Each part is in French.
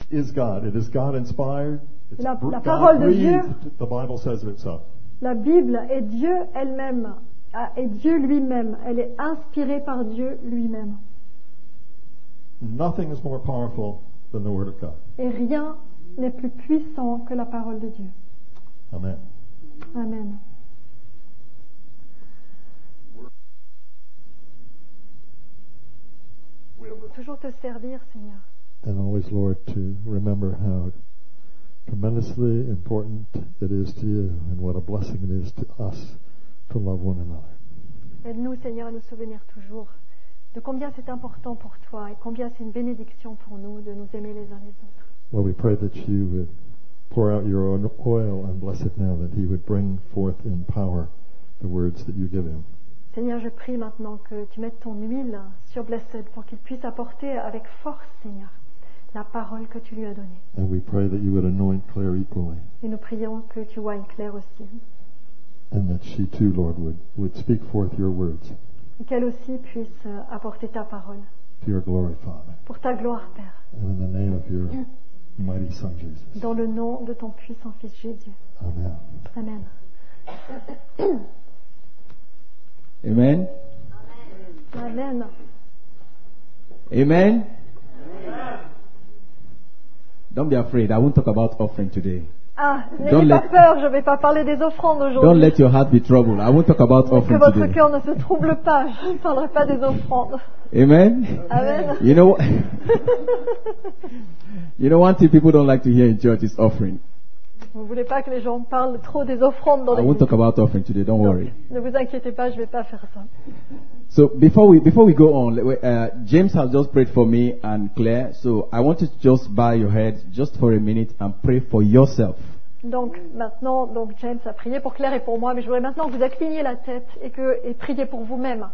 is God. It is God inspired. It's La God parole de Dieu. breathed, the Bible says of itself. La Bible est Dieu elle-même, est Dieu lui-même. Elle est inspirée par Dieu lui-même. Nothing is more powerful than the Word of God. Et rien n'est plus puissant que la parole de Dieu. Amen. Amen. Toujours te servir, Seigneur. And always, Lord, to remember how tremendously important it is to you and what a blessing it is to us to love one another. Aide-nous, Seigneur, à nous souvenir toujours de combien c'est important pour toi et combien c'est une bénédiction pour nous de nous aimer les uns les autres. Lord, we pray that you would pour out your own oil on Blessed now, that he would bring forth in power the words that you give him. Seigneur, je prie maintenant que tu mettes ton huile sur Blessed pour qu'il puisse apporter avec force, Seigneur, la parole que tu lui as donnée. And we pray that you would anoint Claire equally, Et nous prions que tu oignes Claire aussi. and that she too, Lord, would speak forth your words Et qu'elle aussi puisse apporter ta parole. to your glory, Father. Pour ta gloire, Père. And in the name of your mighty Son, Jesus. Dans le nom de ton puissant Fils Jésus. Amen. Amen. Amen. Amen. Amen. Don't be afraid. I won't talk about offering today. Ah, Don't n'ayez pas let- peur, je ne vais pas parler des offrandes Don't aujourd'hui. let your heart be troubled. I won't talk about Que offering votre today. cœur ne se trouble pas, je ne parlerai pas des offrandes. Amen. Amen. You know, you know, one thing people don't like to hear in church is offering. Vous ne voulez pas que les gens parlent trop des offrandes dans I won't l'église. talk about offering today. Don't worry. Ne vous inquiétez pas, je ne vais pas faire ça. So before we go on, James has just prayed for me and Claire. So I want you to just bow your head just for a minute and pray for yourself. Donc maintenant, James a prié pour Claire et pour moi, mais je voudrais maintenant que vous incliniez la tête et priez pour vous-même.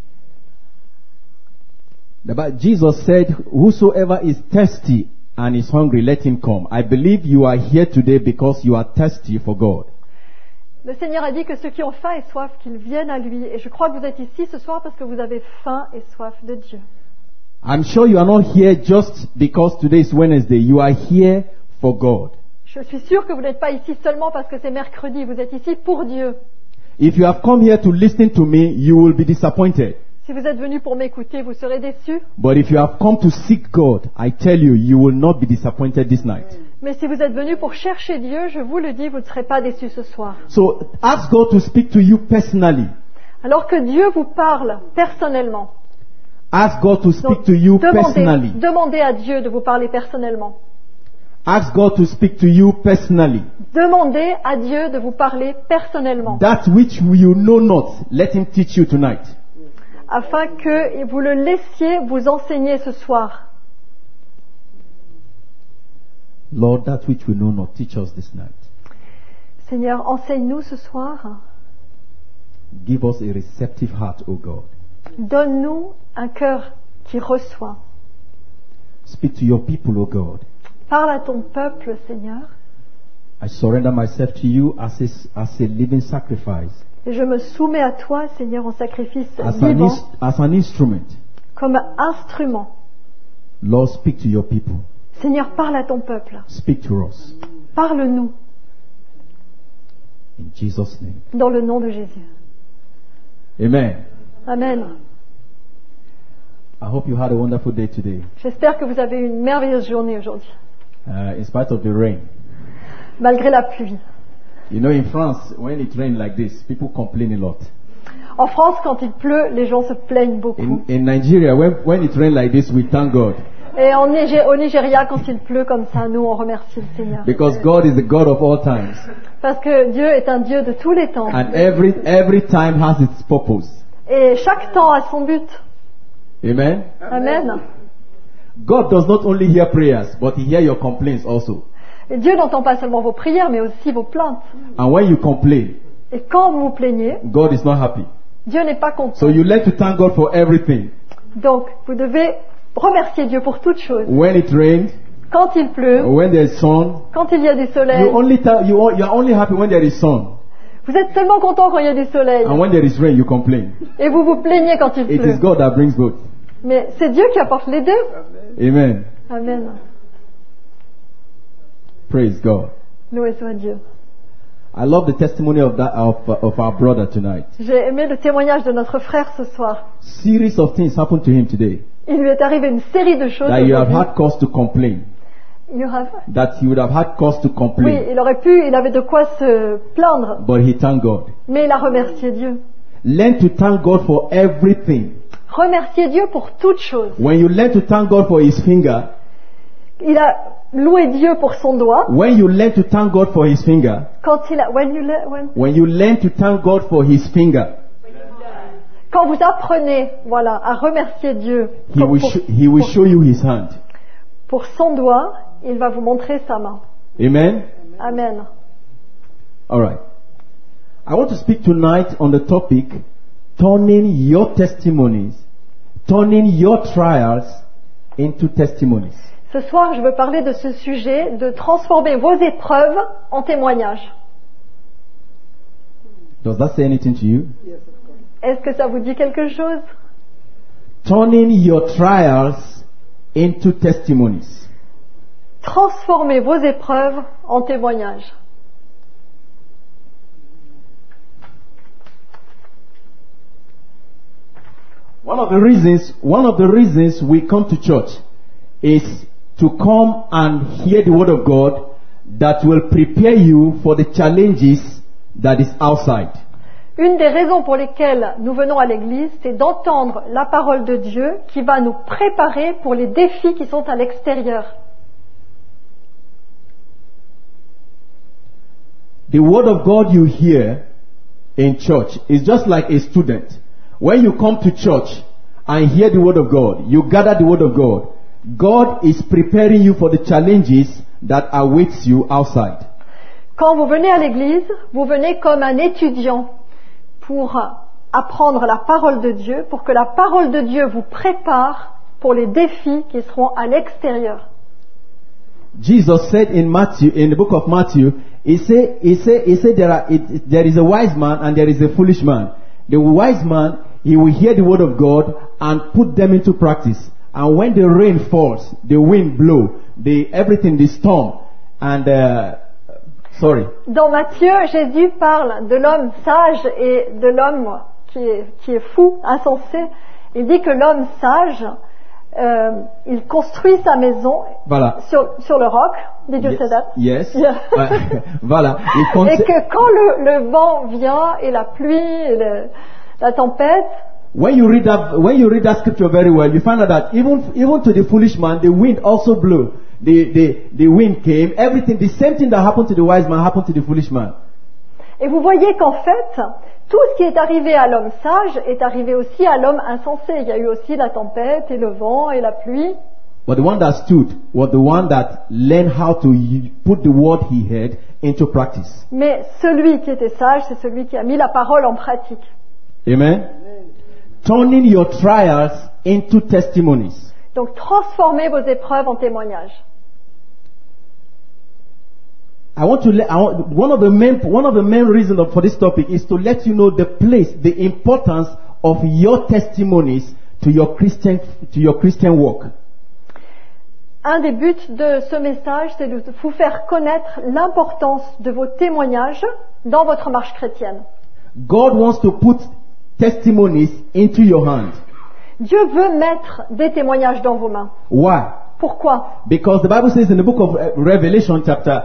Jesus said, "Whosoever is thirsty and is hungry, let him come." I believe you are here today because you are thirsty for God. Le Seigneur a dit que ceux qui ont faim et soif, qu'ils viennent à lui. Et je crois que vous êtes ici ce soir parce que vous avez faim et soif de Dieu. I'm sure you are not here just because today is Wednesday. You are here for God. Je suis sûre que vous n'êtes pas ici seulement parce que c'est mercredi. Vous êtes ici pour Dieu. If you have come here to listen to me, you will be disappointed. Si vous êtes venu pour m'écouter, vous serez déçus. But if you have come to seek God, I tell you, you will not be disappointed this night. Mais si vous êtes venu pour chercher Dieu, je vous le dis, vous ne serez pas déçus ce soir. So ask God to speak to you personally. Alors que Dieu vous parle personnellement, Ask God to speak to you personally. demandez à Dieu de vous parler personnellement. Ask God to speak to you personally. Demandez à Dieu de vous parler personnellement, That which you know not, let him teach you tonight. afin que vous le laissiez vous enseigner ce soir. Lord, that which we know not, teach us this night. Seigneur, enseigne-nous ce soir. Give us a receptive heart, O God. Donne-nous un cœur qui reçoit. Speak to your people, O God. Parle à ton peuple, Seigneur. I surrender myself to you as a living sacrifice, Et je me soumets à toi, Seigneur, en sacrifice as vivant, an instrument. comme instrument. Lord, speak to your people. Seigneur, parle à ton peuple. Speak to us. Parle-nous In Jesus' name. dans le nom de Jésus. Amen. Amen. I hope you had a wonderful day today, J'espère que vous avez eu une merveilleuse journée aujourd'hui, in spite of the rain. malgré la pluie. You know, in France, when it rains like this, people complain a lot. En France, quand il pleut, les gens se plaignent beaucoup. In Nigeria, when it rains like this, we thank God. Et au Nigeria, quand il pleut comme ça, nous, on remercie le Seigneur. Because God is the God of all times. Parce que Dieu est un Dieu de tous les temps. And every time has its purpose. Et chaque temps a son but. Amen. Amen. God does not only hear prayers, but he hears your complaints also. Et Dieu n'entend pas seulement vos prières, mais aussi vos plaintes. And when you complain, Et quand vous vous plaignez, God is not happy. Dieu n'est pas content. So you learn to thank God for everything. Donc, vous devez remercier Dieu pour toutes choses. When it rains, Quand il pleut, when there is sun, quand il y a du soleil. you are only happy when there is sun. Vous êtes seulement content quand il y a du soleil. And when there is rain, you complain. Et vous vous plaignez quand il It pleut. is God that brings both. Mais c'est Dieu qui apporte les deux. Amen. Amen. Praise God. Loué soit Dieu. I love the testimony of our brother tonight. J'ai aimé le témoignage de notre frère ce soir. Series of things happened to him today Il lui est arrivé une série de choses that you have aujourd'hui. had cause to complain. You have- That he would have had cause to Oui, complain. il avait de quoi se plaindre, But he thanked God. mais il a remercié Dieu. Learn to thank God for everything. Remercier Dieu pour toutes choses. When you learn to thank God for his finger, Il a loué Dieu pour son doigt. when you learn to thank God for his finger, when you learn to thank God for his finger, quand vous apprenez, voilà, à remercier Dieu he will show you his hand. pour son doigt, il va vous montrer sa main. Amen. Amen. All right. I want to speak tonight on the topic turning your testimonies, turning your trials into testimonies. Ce soir, je veux parler de ce sujet, de transformer vos épreuves en témoignages. Does that say anything to you? Est-ce que ça vous dit quelque chose? Turning your trials into testimonies. Transformer vos épreuves en témoignages. One of the reasons we come to church is to come and hear the word of God that will prepare you for the challenges that is outside. Une des raisons pour lesquelles nous venons à l'église, c'est d'entendre la parole de Dieu qui va nous préparer pour les défis qui sont à l'extérieur. The word of God you hear in church is just like a student. When you come to church and hear the word of God, you gather the word of God, God is preparing you for the challenges that awaits you outside. Quand vous venez à l'église, vous venez comme un étudiant pour apprendre la parole de Dieu, pour que la parole de Dieu vous prépare pour les défis qui seront à l'extérieur. Jesus said in the book of Matthew, he said there is a wise man and there is a foolish man. The wise man, he will hear the word of God and put them into practice. And when the rain falls, the wind blows, the storm, and Dans Matthieu, Jésus parle de l'homme sage et de l'homme qui est fou, insensé. Il dit que l'homme sage, il construit sa maison voilà. sur le roc. Did you say that? Yes. Yeah. Voilà. Et que quand le vent vient et la pluie et la tempête, when you read that scripture very well, you find out that even to the foolish man, the wind also blew. The wind came. Everything, the same thing that happened to the wise man happened to the foolish man. Et vous voyez qu'en fait, tout ce qui est arrivé à l'homme sage est arrivé aussi à l'homme insensé. Il y a eu aussi la tempête et le vent et la pluie. But the one that stood was the one that learned how to put the word he heard into practice. Mais celui qui était sage, c'est celui qui a mis la parole en pratique. Amen. Turning your trials into testimonies. Donc transformez vos épreuves en témoignages. One of the main reasons for this topic is to let you know the place, the importance of your testimonies to your Christian walk. Un des buts de ce message, c'est de vous faire connaître l'importance de vos témoignages dans votre marche chrétienne. God wants to put testimonies into your hand. Dieu veut mettre des témoignages dans vos mains. Why? Pourquoi? Because the Bible says in the book of Revelation chapter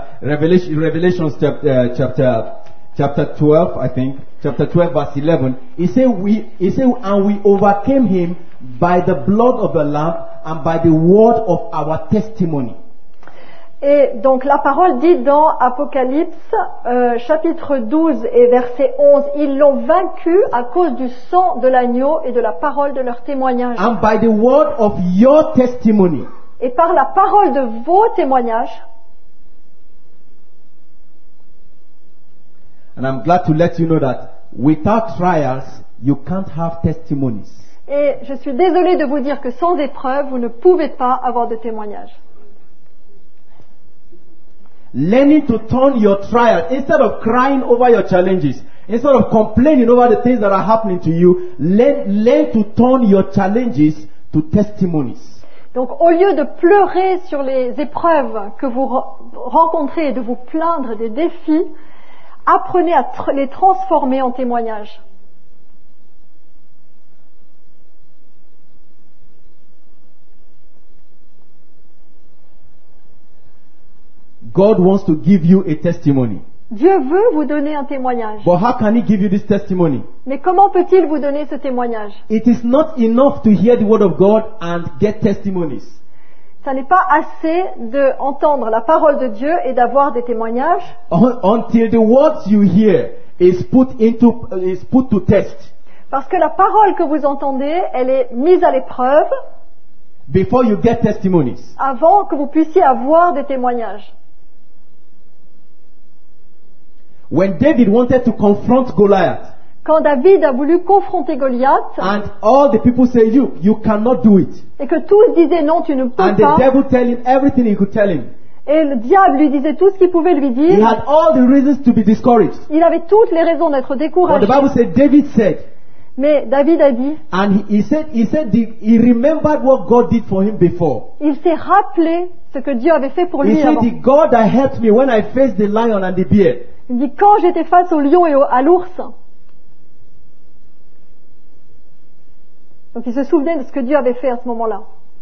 12, I think, chapter 12 verse 11, it says and we overcame him by the blood of the Lamb and by the word of our testimony. Et donc la parole dit dans Apocalypse chapitre 12 et verset 11, ils l'ont vaincu à cause du sang de l'agneau et de la parole de leur témoignage. And by the word of your testimony. Et par la parole de vos témoignages. And I'm glad to let you know that without trials, you can't have testimonies. Et je suis désolée de vous dire que sans épreuve, vous ne pouvez pas avoir de témoignages. Learning to turn your trials, instead of crying over your challenges, instead of complaining over the things that are happening to you, learn to turn your challenges to testimonies. Donc au lieu de pleurer sur les épreuves que vous rencontrez et de vous plaindre des défis, apprenez à les transformer en témoignages. God wants to give you a testimony. Dieu veut vous donner un témoignage. But how can He give you this testimony? Mais comment peut-il vous donner ce témoignage? It is not enough to hear the word of God and get testimonies. Ça n'est pas assez d'entendre la parole de Dieu et d'avoir des témoignages Until the words you hear is put to test parce que la parole que vous entendez, elle est mise à l'épreuve before you get testimonies. avant que vous puissiez avoir des témoignages. When David wanted to confront Goliath, Quand David a voulu confronter Goliath and all the people say, you cannot do it. et que tous disaient non, tu ne peux And the pas, devil tell him everything he could tell him. et le diable lui disait tout ce qu'il pouvait lui He dire, had all the reasons to be discouraged. il avait toutes les raisons d'être But découragé. the Bible said, David said, Mais David a dit, and he remembered what God did for him before. il s'est rappelé ce que Dieu avait fait pour He lui said, avant. the God that helped me when I faced the lion and the bear. Il dit, quand j'étais face au lion et à l'ours. Donc il se souvenait de ce que Dieu avait fait à ce moment-là.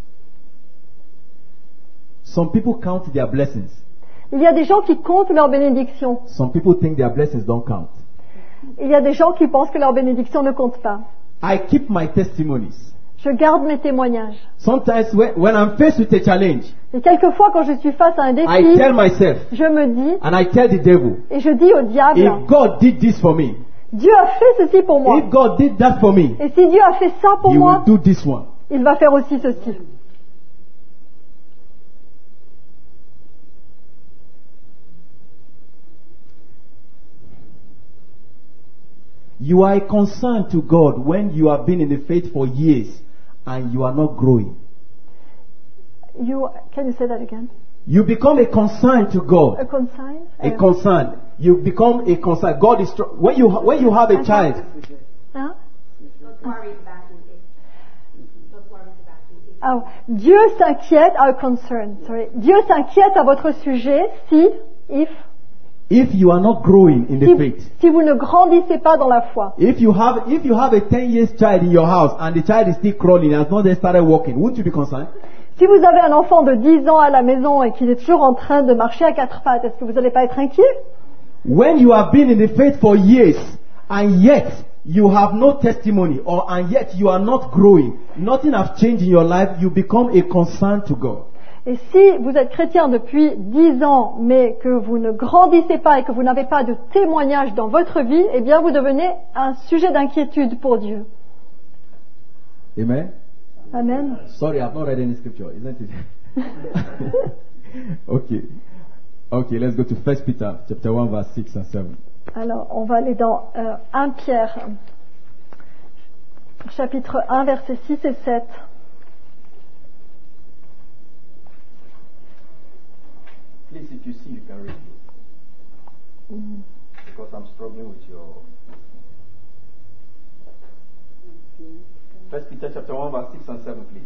Some people count their blessings. Il y a des gens qui comptent leurs bénédictions. Some people think their blessings don't count. Il y a des gens qui pensent que leurs bénédictions ne comptent pas. I keep my testimonies. Je garde mes témoignages. Sometimes when I'm faced with a challenge, Et quelquefois, quand je suis face à un I défi, tell myself je me dis, and I tell the devil, et je dis au diable, if God did this for me, Dieu a fait ceci pour moi. if God did that for me, Et si Dieu a fait ça pour He moi, will do this one. il va faire aussi ceci. You are a concern to God when you have been in the faith for years and you are not growing. Can you say that again? You become a concern to A God. consign? A concern. You become a concern. God is when you have a child. Hein? Not worried about it. Not worried about it. Ah, Dieu s'inquiète, concern, sorry. Dieu s'inquiète à votre sujet If you are not growing in the faith. si vous ne grandissez pas dans la foi. If you have a 10 years child in your house and the child is still crawling, has not yet started walking, wouldn't you be concerned? Si vous avez un enfant de 10 ans à la maison et qu'il est toujours en train de marcher à quatre pattes, est-ce que vous n'allez pas être inquiet? When you have been in the faith for years and yet you have no testimony and yet you are not growing, nothing has changed in your life, you become a concern to God. Et si vous êtes chrétien depuis 10 ans, mais que vous ne grandissez pas et que vous n'avez pas de témoignage dans votre vie, eh bien vous devenez un sujet d'inquiétude pour Dieu. Amen? Amen. Sorry, I've not read any scripture, isn't it? Okay, let's go to 1 Peter chapter 1 verse 6 and 7. Alors, on va aller dans 1 Pierre, chapitre 1, versets 6 et 7. Please, if you see, you can read it. Because I'm struggling with your... 1 Peter chapter 1 verse 6 and 7, please.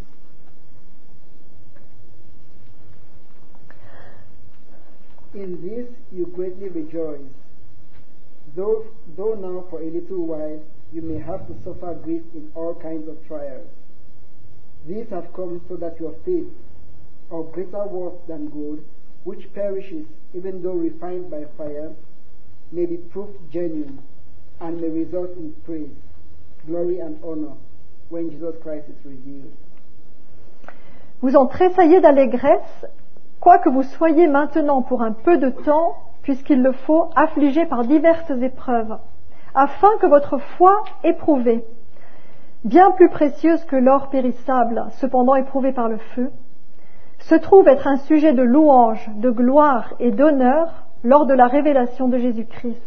In this you greatly rejoice, though now for a little while you may have to suffer grief in all kinds of trials. These have come so that your faith, of greater worth than gold, which perishes even though refined by fire, may be proved genuine and may result in praise, glory and honor when Jesus Christ is revealed. Vous en tressaillez d'allégresse, quoique vous soyez maintenant pour un peu de temps, puisqu'il le faut, affligés par diverses épreuves, afin que votre foi éprouvée, bien plus précieuse que l'or périssable, cependant éprouvée par le feu, se trouve être un sujet de louange, de gloire et d'honneur lors de la révélation de Jésus-Christ.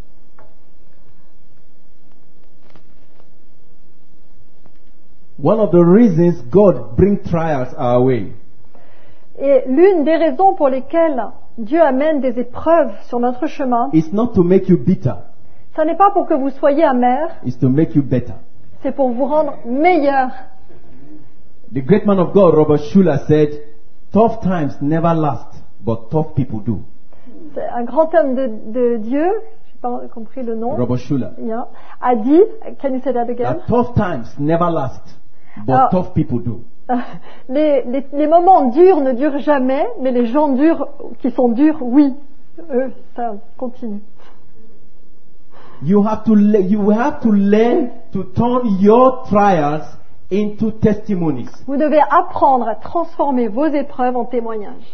One of the reasons God brings trials our way Et l'une des raisons pour lesquelles Dieu amène des épreuves sur notre chemin, is not to make you bitter, ça n'est pas pour que vous soyez amer, it's to make you better. c'est pour vous rendre meilleur. The great man of God, Robert Schuller, said, "Tough times never last, but tough people do." C'est un grand homme de Dieu, je n'ai pas compris le nom, Robert Schuller. yeah, a dit, can you say that again? That tough times never last, but Ah. tough people do. Les moments durs ne durent jamais, mais les gens durs qui sont durs, oui, eux, ça continue. You have to learn to turn your trials into testimonies. Vous devez apprendre à transformer vos épreuves en témoignages.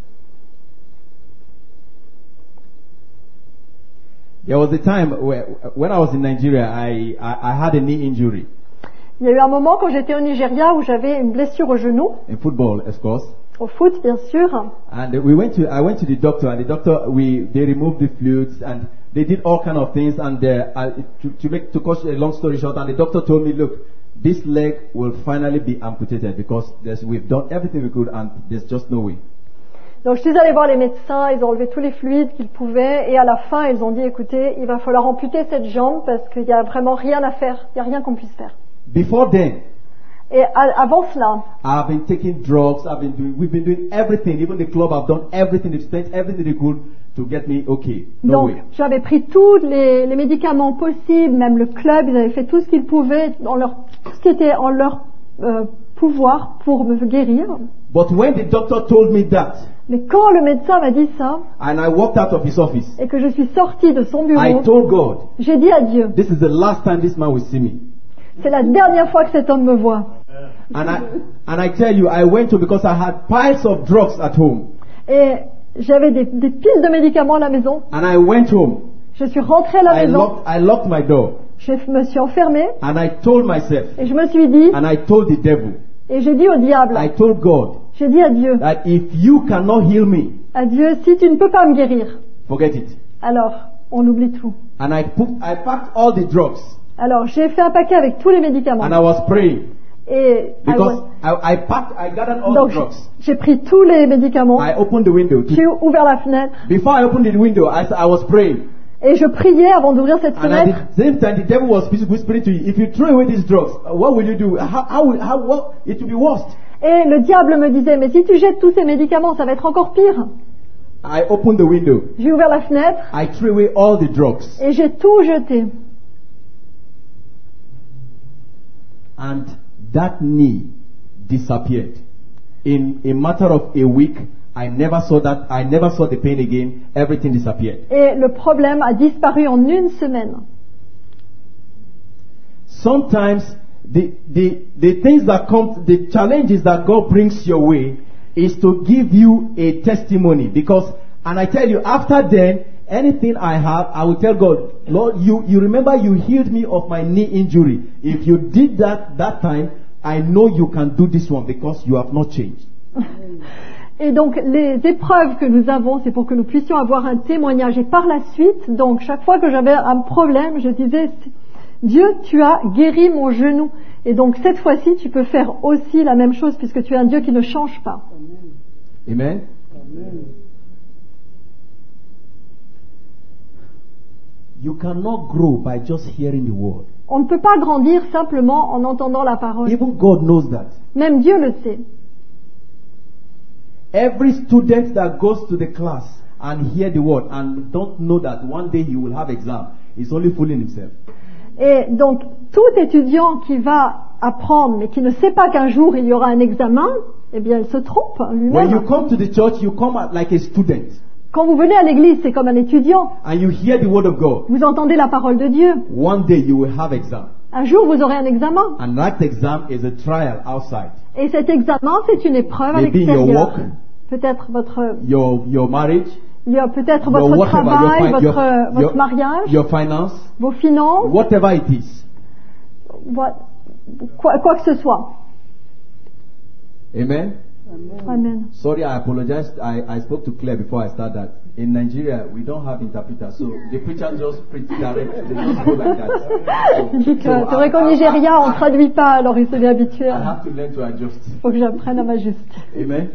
There was a time when I was in Nigeria, I had a knee injury Il y a eu un moment quand j'étais au Nigeria où j'avais une blessure au genou, in football, of course. au foot bien sûr, And I went to the doctor, and the doctor they removed the fluids and they did all kind of things. And to cut a long story short, and the doctor told me, look, this leg will finally be amputated because we've done everything we could, and there's just no way. Donc je suis allée voir les médecins, ils ont enlevé tous les fluides qu'ils pouvaient et à la fin ils ont dit écoutez, il va falloir amputer cette jambe parce qu'il n'y a vraiment rien à faire, il n'y a rien qu'on puisse faire. Before then, Et avant cela, I've been taking drugs. We've been doing everything. Even the club, I've done everything. They've spent everything they could to get me okay. No donc way. j'avais pris tous les médicaments possibles, même le club, ils avaient fait tout ce qu'ils pouvaient, tout ce qui était en leur pouvoir pour me guérir. But when the doctor told me that, Mais quand le médecin m'a dit ça and I walked out of his office, et que je suis sortie de son I bureau, told God, j'ai dit à Dieu, this is the last time this man will see me. c'est la dernière fois que cet homme me voit. And I tell you, I went to because I had piles of drugs at home. Et j'avais des piles de médicaments à la maison. And I went home. Je suis rentrée à la maison, I locked my door. je me suis enfermée And I told myself, et je me suis dit, and I told the devil, et j'ai dit au diable, I told God, j'ai dit à Dieu, that if you cannot heal me, à Dieu, si tu ne peux pas me guérir, forget it. alors on oublie tout. And I packed all the drugs. Alors j'ai fait un paquet avec tous les médicaments. And I was praying. Et Because I gathered all donc the drugs. j'ai pris tous les médicaments, I opened the window. j'ai ouvert la fenêtre Before I opened the window, I was praying. et je priais avant d'ouvrir cette And at fenêtre. the same time, the devil was whispering to you, if you throw away these drugs, what will you do? What? It will be worse. Et le diable me disait, mais si tu jettes tous ces médicaments, ça va être encore pire. I opened the window. J'ai ouvert la fenêtre I threw away all the drugs. et j'ai tout jeté. And that knee disappeared. In a matter of a week, I never saw the pain again. Everything disappeared. Et le problème a disparu en une semaine. Sometimes the things that come, the challenges that God brings your way is to give you a testimony. Because, and I tell you, after then, anything I have, I will tell God, Lord, you remember you healed me of my knee injury. If you did that time, I know you can do this one because you have not changed. Et donc les épreuves que nous avons, c'est pour que nous puissions avoir un témoignage. Et par la suite, donc chaque fois que j'avais un problème, je disais, Dieu, tu as guéri mon genou. Et donc cette fois-ci, tu peux faire aussi la même chose puisque tu es un Dieu qui ne change pas. Amen. Amen. You cannot grow by just hearing the word. On ne peut pas grandir simplement en entendant la parole. Even God knows that. Même Dieu le sait. Every student that goes to the class and hear the word and don't know that one day he will have exam is only fooling himself. Et donc tout étudiant qui va apprendre mais qui ne sait pas qu'un jour il y aura un examen, eh bien il se trompe When you lui-même. come to the church, you come out like a student Quand vous venez à l'église, c'est comme un étudiant. and you hear the word of God. Vous entendez la parole de Dieu. One day you will have exam, Un jour, vous aurez un examen. and that exam is a trial outside. Et cet examen, c'est une épreuve à Maybe your l'extérieur. work, Peut-être votre, your marriage, il y a peut-être your votre whatever, travail, your votre mariage, your finance, vos finances, whatever it is. quoi que ce soit. Amen. Amen. Sorry, I apologize. I spoke to Claire before I start that. In Nigeria, we don't have interpreters, so the preacher just preach direct. They just go like that. Il dit que c'est vrai qu'au Nigeria, on ne traduit pas, alors il s'est bien habitué. I have to learn to adjust. Il faut que j'apprenne à m'ajuster. Amen.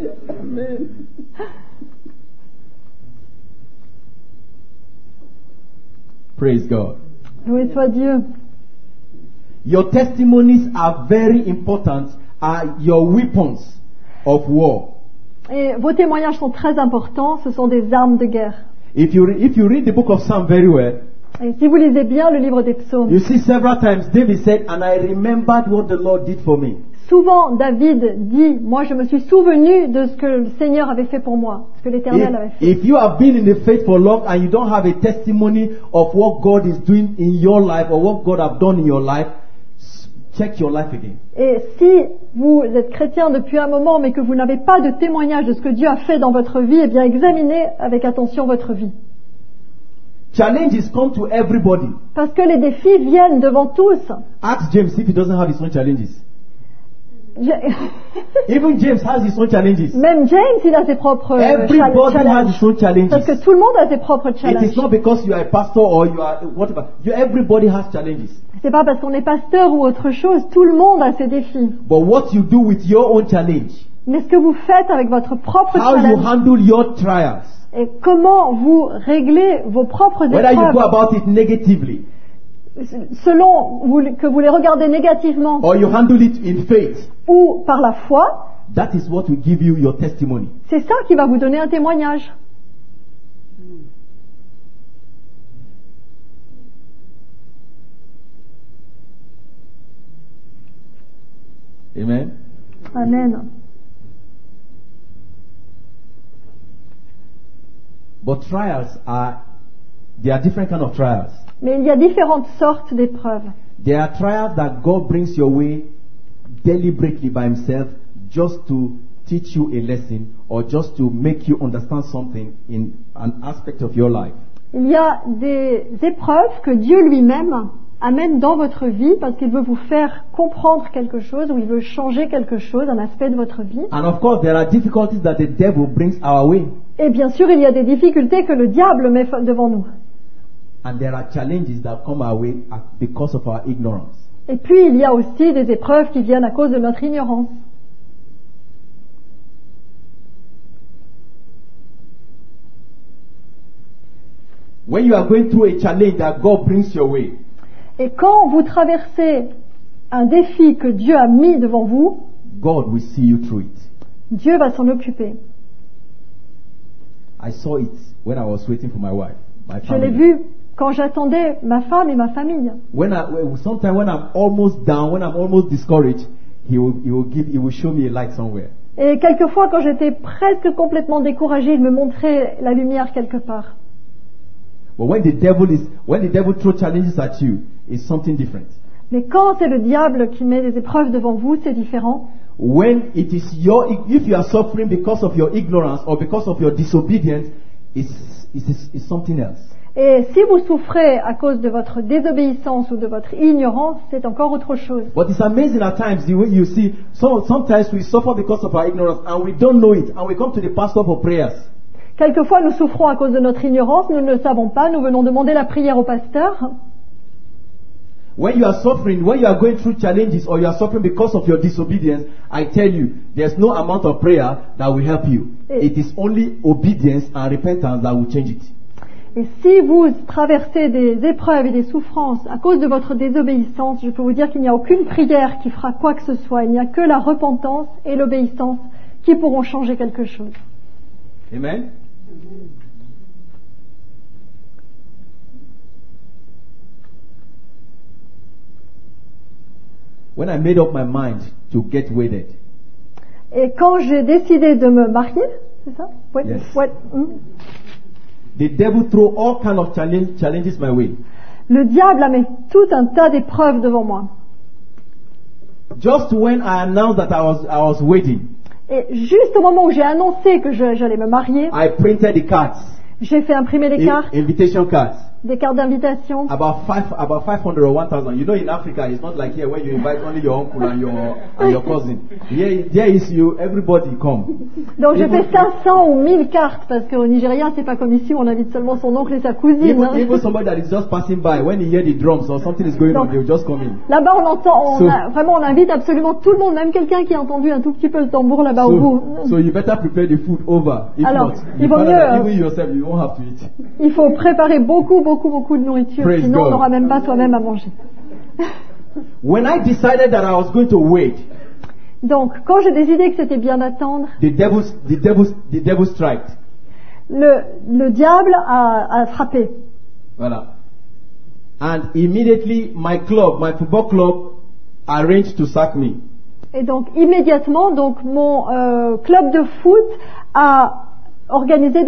Praise God. Loué soit Dieu. Your testimonies are very important are your weapons of war. Et vos témoignages sont très importants, ce sont des armes de guerre. If you read the book of Psalm very well, Et si vous lisez bien le livre des psaumes, you see several times David said, and I remembered what the Lord did for me. souvent David dit, moi je me suis souvenu de ce que le Seigneur avait fait pour moi, ce que l'Éternel avait fait. If you have been in the faith for long and you don't have a testimony of what God is doing in your life or what God have done in your life, check your life again. Et si vous êtes chrétien depuis un moment mais que vous n'avez pas de témoignage de ce que Dieu a fait dans votre vie, eh bien examinez avec attention votre vie. Challenges come to everybody. Parce que les défis viennent devant tous. Ask James if he doesn't have his own challenges. Je- Even James has his own challenges. Même James, il a ses propres Everybody has challenges. his own challenges. Parce que tout le monde a ses propres It is challenges. not because you are a pastor or you are whatever. Everybody has challenges. C'est pas parce qu'on est pasteur ou autre chose, tout le monde a ses défis. But what you do with your own challenge, Mais ce que vous faites avec votre propre how you challenge handle your trials, et comment vous réglez vos propres whether you go épreuves, about it negatively selon que vous les regardez négativement or you handle it in faith, ou par la foi, that is what will give you your testimony. c'est ça qui va vous donner un témoignage. Amen. Amen. But trials there are different kind of trials. Mais il y a différentes sortes d'épreuves. There are trials that God brings your way deliberately by himself just to teach you a lesson or just to make you understand something in an aspect of your life. Il y a des épreuves que Dieu lui-même amène dans votre vie parce qu'il veut vous faire comprendre quelque chose ou il veut changer quelque chose, un aspect de votre vie. And of course, there are difficulties that the devil brings our way. Et bien sûr, il y a des difficultés que le diable met devant nous. And there are challenges that come our way because of our ignorance. Et puis, il y a aussi des épreuves qui viennent à cause de notre ignorance. When you are going through a challenge that God brings your way, Et quand vous traversez un défi que Dieu a mis devant vous, God will see you through it. Dieu va s'en occuper. I saw it when I was waiting for my wife, my Je l'ai family. vu quand j'attendais ma femme et ma famille. Sometimes when I'm almost down, when I'm almost discouraged, he will show me a light somewhere. Et quelquefois, quand j'étais presque complètement découragée, il me montrait la lumière quelque part. But when the devil throws challenges at you, it's something different. Mais quand c'est le diable qui met des épreuves devant vous, c'est différent. When it is if you are suffering because of your ignorance or because of your disobedience, it's something else. Et si vous souffrez à cause de votre désobéissance ou de votre ignorance, c'est encore autre chose. But it's amazing at times the way you see. Sometimes we suffer because of our ignorance and we don't know it, and we come to the pastor for prayers. Quelquefois, nous souffrons à cause de notre ignorance, nous ne le savons pas, nous venons demander la prière au pasteur. When you are suffering, when you are going through challenges or you are suffering because of your disobedience, I tell you, there's no amount of prayer that will help you. It is only obedience and repentance that will change it. Et si vous traversez des épreuves et des souffrances à cause de votre désobéissance, je peux vous dire qu'il n'y a aucune prière qui fera quoi que ce soit. Il n'y a que la repentance et l'obéissance qui pourront changer quelque chose. Amen? When I made up my mind to get wedded, Et quand j'ai décidé de me marier, c'est ça? Ouais, Yes. ouais, the devil threw all kind of challenges my way. Le diable a mis tout un tas d'épreuves devant moi. Just when I announced that I was wedding, Et juste au moment où j'ai annoncé que j'allais me marier, I printed the cards, j'ai fait imprimer des cartes, invitation cards, des cartes d'invitation. about 500 or 1,000. You know, in Africa, it's not like here where you invite only your uncle and your cousin. There is you, everybody come. Donc j'ai fait 500 ou 1000 cartes parce qu'au Nigeria c'est pas comme ici où on invite seulement son oncle et sa cousine. hein. Even somebody that is just passing by, when he hear the drums or something is going on, they'll just come in. Là-bas on entend, So- vraiment on invite absolument tout le monde, même quelqu'un qui a entendu un tout petit peu le tambour là-bas au bout. So you better prepare the food over. If Alors, not, il you vaut find mieux, that even yourself you won't have to eat. Il faut préparer beaucoup de nourriture, Praise sinon on God. n'aura même pas soi-même à manger. When I decided that I was going to wait, Donc, quand j'ai décidé que c'était bien d'attendre, the devil striked. le diable a frappé. Voilà. And immediately my football club, arranged to sack me. Et donc, immédiatement, donc mon club de foot a organisé,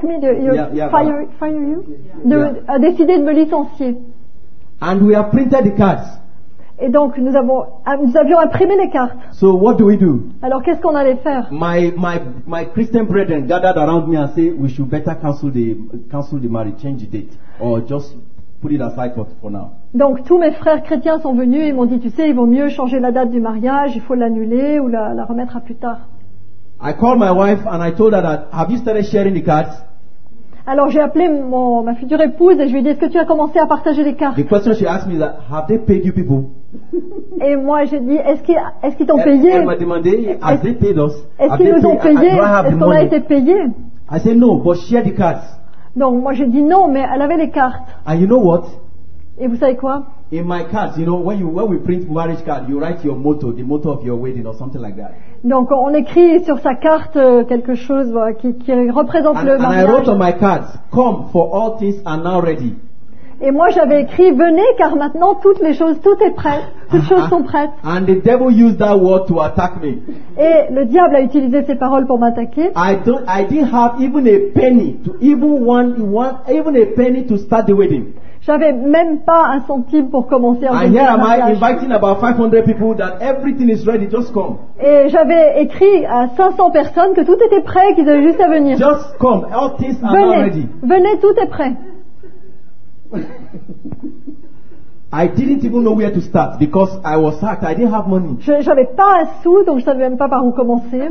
a décidé de me licencier. And we have printed the cards. Et donc, nous avions imprimé les cartes. So what do we do? Alors, qu'est-ce qu'on allait faire? My Christian brethren gathered around me and say we should better cancel the marriage, change the date, or just put it aside for now. Donc, tous mes frères chrétiens sont venus et m'ont dit, tu sais, il vaut mieux changer la date du mariage, il faut l'annuler ou la remettre à plus tard. I called my wife and I told her that, have you started sharing the cards? Alors, j'ai appelé ma future épouse et je lui ai dit, est-ce que tu as commencé à partager les cartes? The question she asked me is that, have they paid you people? Et moi, j'ai dit, est-ce qu'ils t'ont payé? Elle m'a demandé, have they paid us? Est-ce qu'ils nous ont payé? Est-ce qu'on a été payé? I said no, but share the cards. Donc, moi, j'ai dit non, mais elle avait les cartes. And you know what? Et vous savez quoi? In my cards, when we print marriage card, you write your motto, the motto of your wedding or something like that. Donc, on écrit sur sa carte quelque chose qui représente le And I wrote on mariage. my cards, come, for all things are now ready. Et moi, j'avais écrit, venez, car maintenant, tout est prêt. Toutes choses sont prêtes. And the devil used that word to attack me. Et le diable a utilisé ces paroles pour m'attaquer. I didn't have even a penny to start the wedding. J'avais même pas un centime pour commencer à And organiser here le am I mariage. inviting about 500 people that everything is ready, just come. Et j'avais écrit à 500 personnes que tout était prêt, qu'ils avaient juste à venir. Just come, all things are now Venez, ready. venez, tout est prêt. I didn't even know where to start because I was sacked. I didn't have money. J'avais pas un sou, donc je savais même pas par où commencer.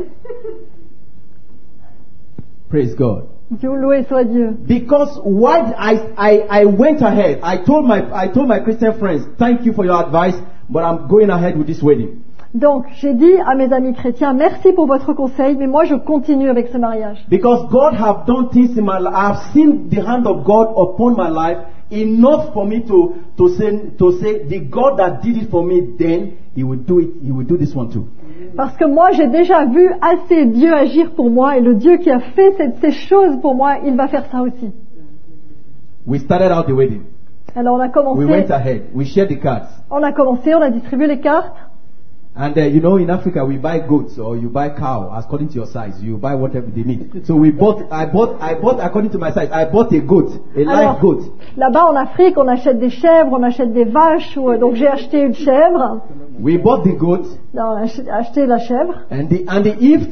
Praise God. Dieu loué soit Dieu. Because while I went ahead, I told my Christian friends, thank you for your advice, but I'm going ahead with this wedding. Donc j'ai dit à mes amis chrétiens, merci pour votre conseil, mais moi je continue avec ce mariage. Because God have done things in my life. I have seen the hand of God upon my life enough for me to say the God that did it for me then, He will do it. He will do this one too. Parce que moi j'ai déjà vu assez Dieu agir pour moi, et le Dieu qui a fait ces choses pour moi, il va faire ça aussi. We started out the wedding. Alors on a We went commencé, ahead. We shared the cards. on a distribué les cartes. And in Africa we buy goats or you buy cow according to your size. You buy whatever they need. So I bought according to my size. I bought a goat, a live Alors, goat. là-bas en Afrique, on achète des chèvres, on achète des vaches, donc j'ai acheté une chèvre. We bought the goat Non, on a acheté la chèvre. and the eve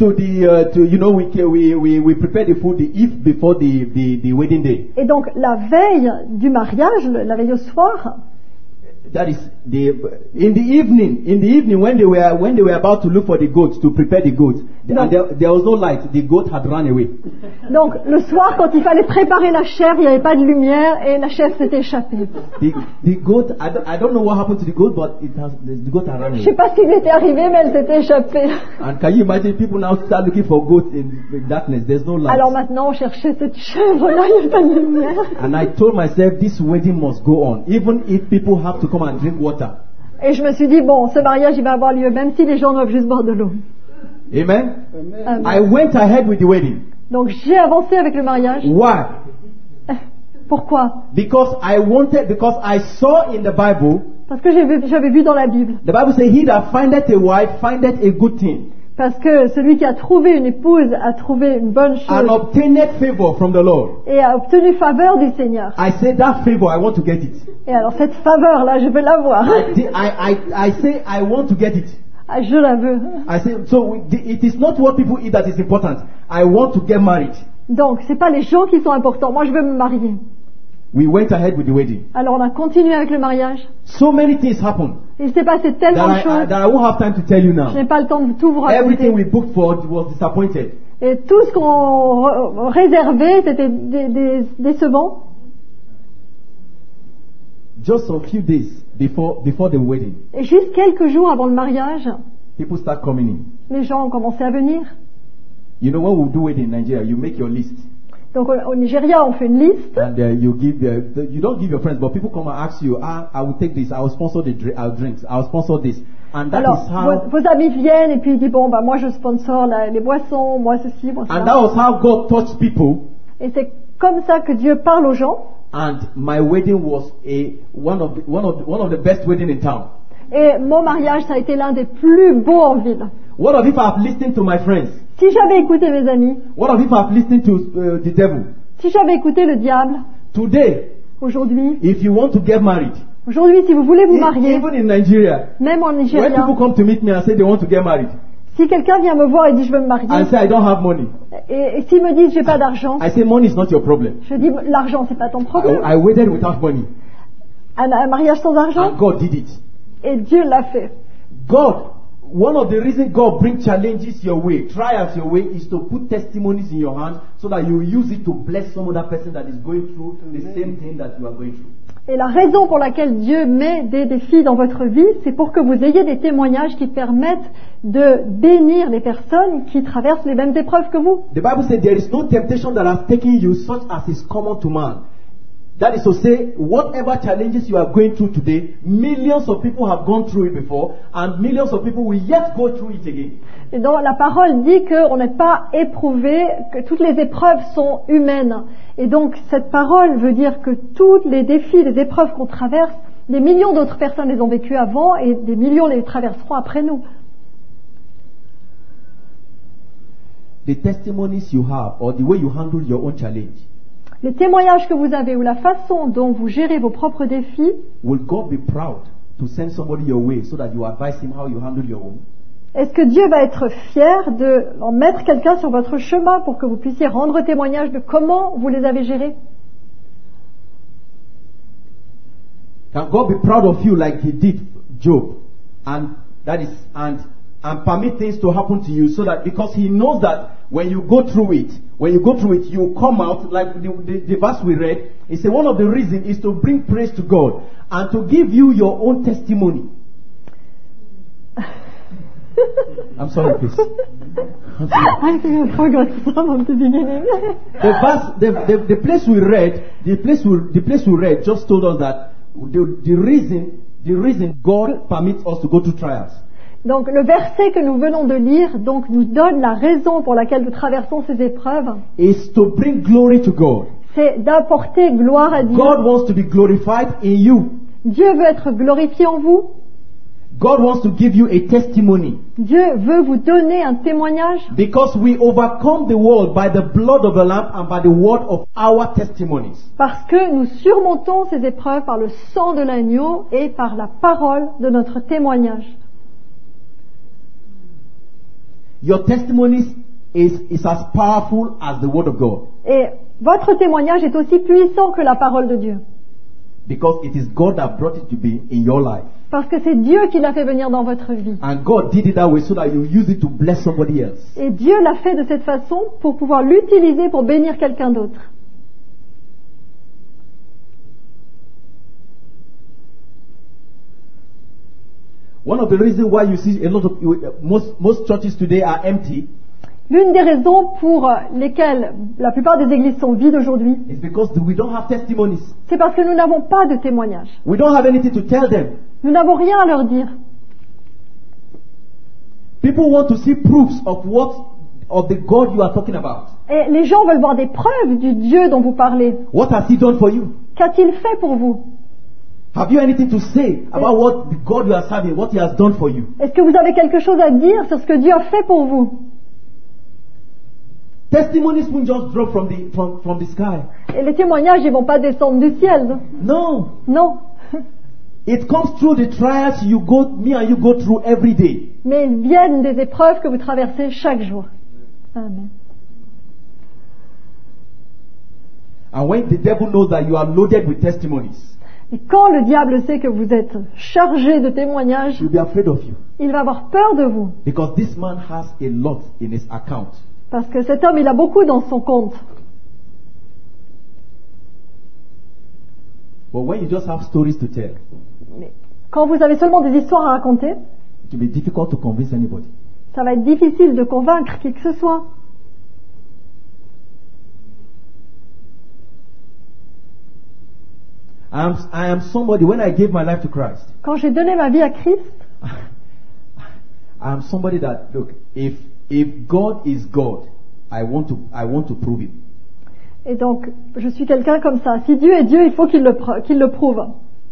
we prepare the food the eve before the wedding day. Et donc la veille du mariage, la veille au soir, That is in the evening when they were about to look for the goat to prepare the goat, and there was no light. The goat had run away. donc le soir quand il fallait préparer la chèvre, il n'y avait pas de lumière et la chèvre s'était échappée. The goat, I don't know what happened to the goat, but the goat had run Je sais away. pas ce qui lui était arrivé, mais elle s'était échappée. And can you imagine people now start looking for goats in darkness? There's no light. Alors maintenant on cherchait cette chèvre là, il n'y avait pas de lumière. And I told myself this wedding must go on, even if people have to come and drink water. Et je me suis dit, bon, ce mariage il va avoir lieu, même si les gens doivent juste boire de l'eau. Amen? Amen. I went ahead with the wedding. Donc j'ai avancé avec le mariage. Why? Pourquoi? Because I saw in the Bible, Parce que j'avais vu dans la Bible. the Bible says, he that findeth a wife findeth a good thing, Parce que celui qui a trouvé une épouse a trouvé une bonne and chose obtaineth favor from the Lord. et a obtenu faveur du Seigneur. I say that favor, I want to get it. Et alors cette faveur là, je veux l'avoir. I say I want to get it. Ah, je la veux. I say, so it is not what people eat that is important. I want to get married. Donc c'est pas les gens qui sont importants. Moi je veux me marier. We went ahead with the wedding. Alors on a continué avec le mariage. So many things happened Il s'est passé tellement de choses. that I won't have time to tell you Je now. n'ai pas le temps de tout vous Everything raconter. we booked for was disappointed. Et tout ce qu'on réservait, c'était décevant. Just a few days before the wedding, Et juste quelques jours avant le mariage, people start coming in. les gens ont commencé à venir. You know, when we do wedding in Nigeria, you make your list. Donc au Nigeria, on fait une liste. And you don't give your friends, but people come and ask you, I will take this, I will sponsor our drinks, I will sponsor this. And that Alors, is how, vos amis viennent et puis ils disent, bon, bah, moi je sponsor les boissons, moi ceci, moi and cela. that was how God touched people. Et c'est comme ça que Dieu parle aux gens. And my wedding was one of the best wedding in town. Et mon mariage, ça a été l'un des plus beaux en ville. What of if I've listened to my friends? Si j'avais écouté mes amis, What of if I've listened to the devil? si j'avais écouté le diable, Today, aujourd'hui, if you want to get married, si vous voulez vous marier, even in Nigeria, même en when Nigeria, people come to meet me and say they want to get married, si quelqu'un vient me voir et dit je veux me marier, and say I don't have money, et s'ils me disent j'ai pas d'argent, I say money is not your problem. je dis l'argent c'est pas ton problème. I waited without money, Un mariage sans argent, and God did it. et Dieu l'a fait. God, one of the reasons God brings challenges your way, trials your way, is to put testimonies in your hand so that you use it to bless some other person that is going through the same thing that you are going through. Et la raison pour laquelle Dieu met des défis dans votre vie, c'est pour que vous ayez des témoignages qui permettent de bénir les personnes qui traversent les mêmes épreuves que vous. The Bible says there is no temptation that has taken you such as is common to man. That is to say, whatever challenges you are going through today, millions of people have gone through it before, and millions of people will yet go through it again. Et donc la parole dit qu'on n'est pas éprouvé, que toutes les épreuves sont humaines. Et donc cette parole veut dire que tous les défis, les épreuves qu'on traverse, des millions d'autres personnes les ont vécues avant et des millions les traverseront après nous. The testimonies you have, or the way you handle your own challenge, Les témoignages que vous avez ou la façon dont vous gérez vos propres défis, will God be proud to send somebody your way so that you advise him how you handle your own? est-ce que Dieu va être fier de en mettre quelqu'un sur votre chemin pour que vous puissiez rendre témoignage de comment vous les avez gérés? Can God be proud of you like he did Job, and permit things to happen to you so that, because he knows that when you go through it, you come out like the verse we read. He said one of the reasons is to bring praise to God and to give you your own testimony. I'm sorry, please. I think I forgot some of the beginning. The place we read just told us that the reason God permits us to go through trials. Donc le verset que nous venons de lire donc nous donne la raison pour laquelle nous traversons ces épreuves. Is to bring glory to God. C'est d'apporter gloire à Dieu. God wants to be glorified in you. Dieu veut être glorifié en vous. God wants to give you a testimony. Dieu veut vous donner un témoignage. Because we overcome the world by the blood of the Lamb and by the word of our testimonies. Parce que nous surmontons ces épreuves par le sang de l'agneau et par la parole de notre témoignage. Your testimonies is as powerful as the word of God. Et votre témoignage est aussi puissant que la parole de Dieu. Because it is God that brought it to be in your life. Parce que c'est Dieu qui l'a fait venir dans votre vie. And God did it that way so that you use it to bless somebody else. Et Dieu l'a fait de cette façon pour pouvoir l'utiliser pour bénir quelqu'un d'autre. One of the reasons why you see a lot of most churches today are empty. L'une des raisons pour lesquelles la plupart des églises sont vides aujourd'hui, It's because we don't have testimonies. c'est parce que nous n'avons pas de témoignage. We don't have anything to tell them. Nous n'avons rien à leur dire. People want to see proofs of the God you are talking about. Et les gens veulent voir des preuves du Dieu dont vous parlez. What has He done for you? Qu'a-t-il fait pour vous? Have you anything to say about what the God you are serving, what He has done for you? Est-ce que vous avez quelque chose à dire sur ce que Dieu a fait pour vous? Testimonies won't just drop from the sky. Et les témoignages, ils vont pas descendre du ciel. No. Non. It comes through the trials me and you go through every day. Mais ils viennent des épreuves que vous traversez chaque jour. Amen. And when the devil knows that you are loaded with testimonies, Et quand le diable sait que vous êtes chargé de témoignages, he'll be afraid of you. il va avoir peur de vous. Because this man has a lot in his account. Parce que cet homme, il a beaucoup dans son compte. But when you just have stories to tell, Mais quand vous avez seulement des histoires à raconter, it will be difficult to convince anybody. ça va être difficile de convaincre qui que ce soit. I am somebody, when I gave my life to Christ, Quand j'ai donné ma vie à Christ, I'm somebody that, look, if God is God, I want to prove it. Et donc, je suis quelqu'un comme ça. Si Dieu est Dieu, il faut qu'il le prouve.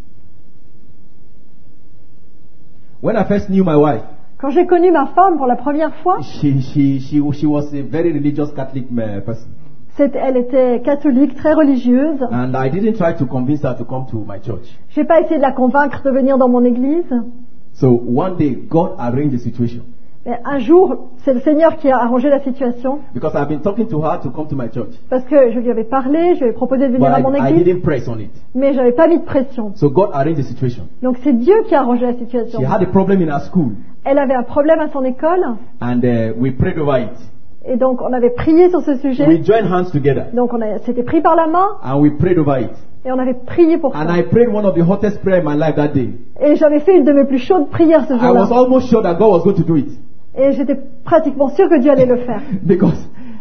When I first knew my wife, Quand j'ai connu ma femme pour la première fois, she was a very religious Catholic person. elle était catholique, très religieuse. And I didn't try to convince her to come to my church. J'ai pas essayé de la convaincre de venir dans mon église. So one day, God arranged the situation. Mais un jour, c'est le Seigneur qui a arrangé la situation. Because I've been talking to her to come to my church. Parce que je lui avais parlé, je lui avais proposé de venir But à mon I église, didn't press on it. mais j'avais pas mis de pression. So God arranged the situation. Donc c'est Dieu qui a arrangé la situation. She had a problem in her school. Elle avait un problème à son école, And we prayed over it. et donc on avait prié sur ce sujet. We joined hands together. Donc s'était pris par la main, And we prayed over it. et on avait prié pour And ça. I prayed one of the hottest prayers in my life that day. Et j'avais fait une de mes plus chaudes prières ce I jour-là. was almost sure that God was going to do it. Et j'étais pratiquement sûre que Dieu allait le faire. Because,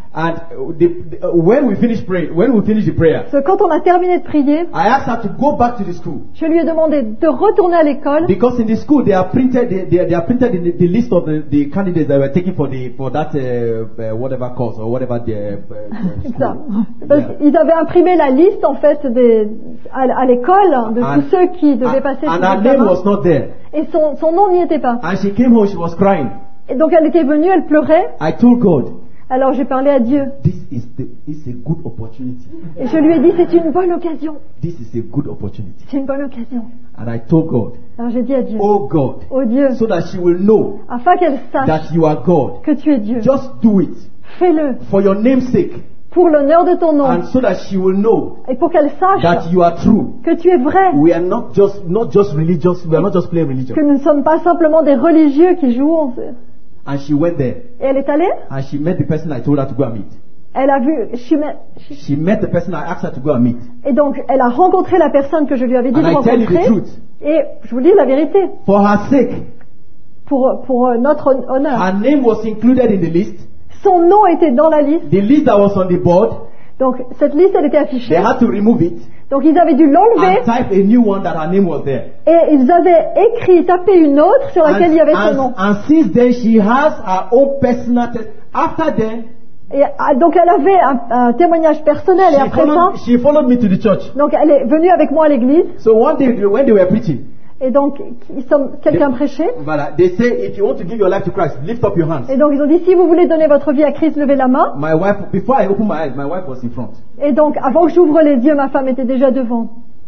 when we finished the prayer, Parce que quand on a terminé de prier, I asked her to go back to the school. je lui ai demandé de retourner à l'école, Because in the school they are printed the list of the candidates that were taken for that whatever course or whatever the ça. school. Parce Yeah. qu'ils avaient imprimé la liste en fait à l'école de tous ceux qui devaient passer And cet her name examen. was not there. Et son nom n'y était pas. And she came home, she was crying. Et donc elle était venue, elle pleurait. I told God, Alors j'ai parlé à Dieu this is a good opportunity. et je lui ai dit c'est une bonne occasion, This is a good opportunity. c'est une bonne occasion. And I told God, Alors j'ai dit à Dieu, oh God, oh Dieu, so that she will know afin qu'elle sache that you are God. que tu es Dieu, Just do it fais-le for your name's sake. pour l'honneur de ton nom And so that she will know et pour qu'elle sache that you are true. que tu es vrai, We are not just religious. We are not just playing religion. que nous ne sommes pas simplement des religieux qui jouons. And she went there Et elle est allée, and she met the person I told her to go and meet. elle a vu, She met the person I asked her to go and meet. et donc elle a rencontré la personne que je lui avais dit And de I tell you the rencontrer. truth. Et je vous dis la vérité, For her sake, pour notre honneur. her name was included in the list. Son nom était dans la liste, The list that was on the board, donc cette liste elle était they affichée. had to remove it Donc ils avaient dû l'enlever and type a new one that her name was there. et ils avaient tapé une autre sur laquelle il y avait son nom. And since then, she has her own personal test. After then, Et donc elle avait un témoignage personnel et après ça, she followed me to the church. donc elle est venue avec moi à l'église So one day when they were preaching, et donc quelqu'un prêchait they say, if you want to give your life to Christ, lift up your hands. et donc ils ont dit si vous voulez donner votre vie à Christ, levez la main. My wife, before I opened my eyes, my wife was in front. Et donc avant que j'ouvre les yeux, ma femme était déjà devant.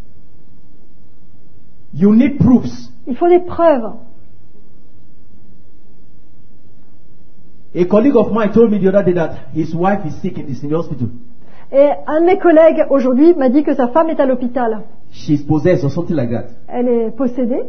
You need proofs. Il faut des preuves. A colleague of mine told me the other day that his wife is sick in the hospital. Et un de mes collègues aujourd'hui m'a dit que sa femme est à l'hôpital. She's possessed or something like that. Elle est possédée.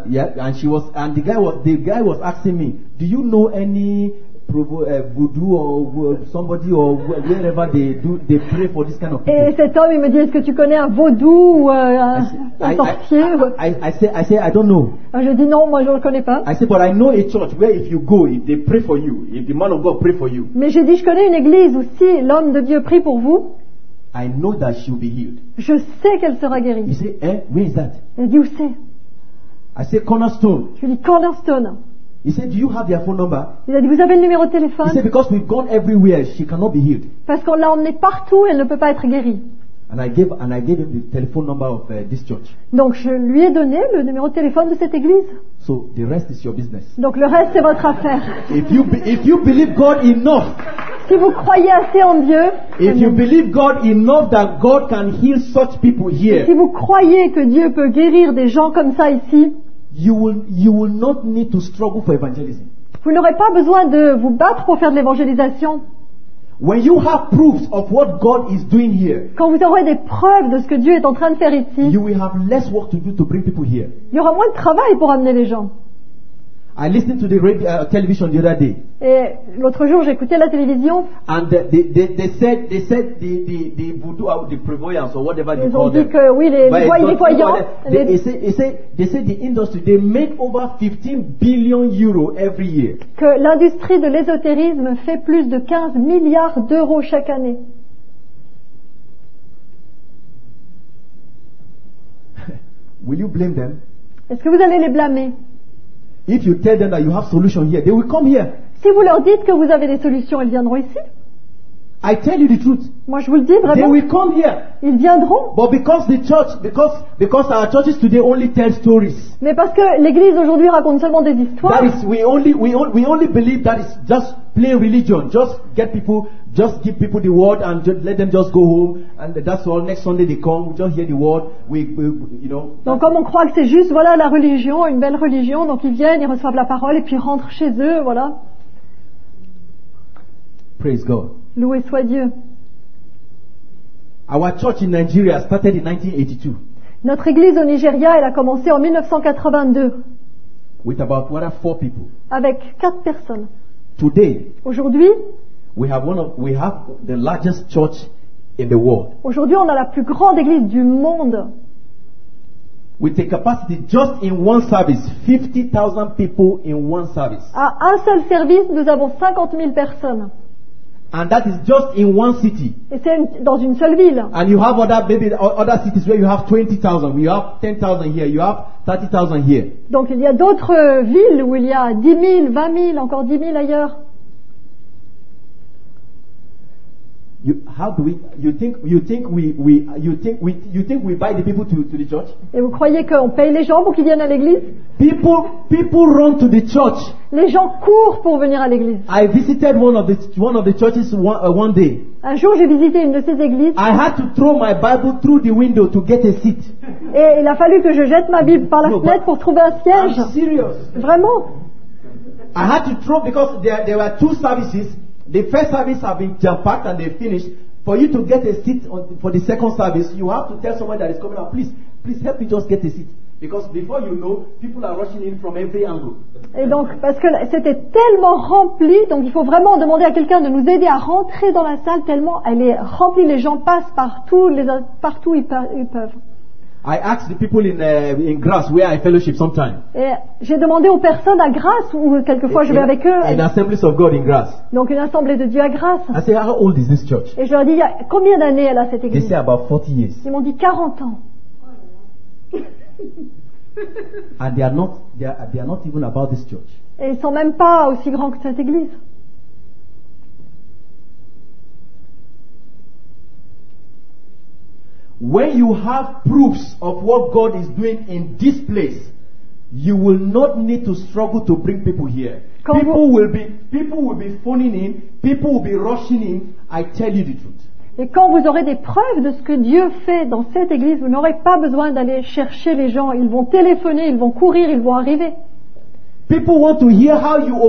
And the guy was asking me, do you know any voodoo or somebody or wherever they pray for this kind of people? Et cet homme, il me dit, est-ce que tu connais un vaudou ou un sorcier? I say, I don't know. Je dis non, moi je ne le connais pas. I say, but I know a church where if you go, if they pray for you, if the man of God pray for you, Mais j'ai dit, je connais une église où si l'homme de Dieu prie pour vous, I know that she'll be healed. je sais qu'elle sera He guérie. said, where is that? Elle dit, où c'est? I said, Cornerstone. Je lui dis, Cornerstone. He said, do you have their phone number? Il a dit, vous avez le numéro de He said, téléphone? because we've gone everywhere, she cannot be healed. Parce qu'on l'a emmenée partout, elle ne peut pas être guérie. And I gave him the telephone number of this church. Donc je lui ai donné le numéro de téléphone de cette église. So the rest is your business. Donc le reste, c'est votre affaire. If you believe God enough, Si vous croyez assez en Dieu, if you believe God enough that God can heal such people here, si vous croyez que Dieu peut guérir des gens comme ça ici, you will not need to struggle for evangelism. vous n'aurez pas besoin de vous battre pour faire de l'évangélisation. When you have proofs of what God is doing here, Quand vous aurez des preuves de ce que Dieu est en train de faire ici, you will have less work to do to bring people here. il y aura moins de travail pour amener les gens. I listened to the television the other day, Et l'autre jour, j'écoutais la télévision, and they said the voodoo, the prevoyance or whatever they ils ont call dit them. que oui, les voyants, They say the industry, they make over 15 billion euro every year. que l'industrie de l'ésotérisme fait plus de 15 milliards d'euros chaque année. Will you blame them? Est-ce que vous allez les blâmer? if you tell them that you have solution here, they will come here. Si vous leur dites que vous avez des solutions, ils viendront ici. I tell you the truth. Moi, je vous le dis They vraiment. will come here. Ils viendront. But because the church, because our churches today only tell stories. Mais parce que l'Église aujourd'hui raconte seulement des histoires, That is, we only believe that is just plain religion. Just give people the word and just let them just go home, and that's all. Next Sunday they come, we just hear the word. We you know. donc comme on croit que c'est juste, voilà, la religion, une belle religion, donc ils viennent, ils reçoivent la parole et puis ils rentrent chez eux, voilà. Praise God. Loué soit Dieu. Our church in Nigeria started in 1982 Notre Église au Nigeria, elle a commencé en 1982 with about 4 people. avec 4 personnes. Today Aujourd'hui, we have the largest church in the world on a la plus grande Église du monde. with a capacity just in one service 50,000 people in one service, À un seul service, nous avons 50 000 personnes. and that is just in one city. Et c'est dans une seule ville. And you have other cities where you have 20,000, you have 10,000 here, you have 30,000 here. Donc il y a d'autres villes où il y a 10 000, 20 000, encore 10 000 ailleurs. You think we buy the people to the church? Et vous croyez qu'on paye les gens pour qu'ils viennent à l'église? People run to the church. Les gens courent pour venir à l'église. I visited one of the churches one day. Un jour, j'ai visité une de ces églises I had to throw my Bible through the window to get a seat. et il a fallu que je jette ma Bible par la No, fenêtre but pour trouver un siège. I'm serious. Vraiment. I had to throw because there were 2 services. The first service have been jam-packed and they finished. For you to get a seat for the second service, you have to tell someone that is coming up, please help me just get a seat. Because before you know, people are rushing in from every angle. Et donc, parce que c'était tellement rempli, donc il faut vraiment demander à quelqu'un de nous aider à rentrer dans la salle tellement elle est remplie, les gens passent partout ils peuvent. I asked the people in Grasse where I fellowship sometimes. Et j'ai demandé aux personnes à Grasse, où quelquefois je vais avec eux, In Assemblies of God in Grasse. donc une assemblée de Dieu à Grasse. I said, how old is this church? Et je leur ai dit, il y a combien d'années elle a cette They église? say about 40 years. Ils m'ont dit 40 ans. And they are not even about this church. Et ils sont même pas aussi grands que cette église. When you have proofs of what God is doing in this place, you will not need to struggle to bring people here. People will be phoning in, people will be rushing in. I tell you the truth. Et quand vous aurez des preuves de ce que Dieu fait dans cette église, vous n'aurez pas besoin d'aller chercher les gens. Ils vont téléphoner, ils vont courir, ils vont arriver. People want to hear how you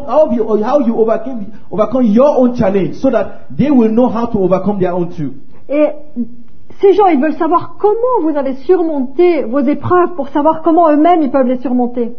overcome your own challenge, so that they will know how to overcome their own too. Et ces gens, ils veulent savoir comment vous avez surmonté vos épreuves pour savoir comment eux-mêmes ils peuvent les surmonter.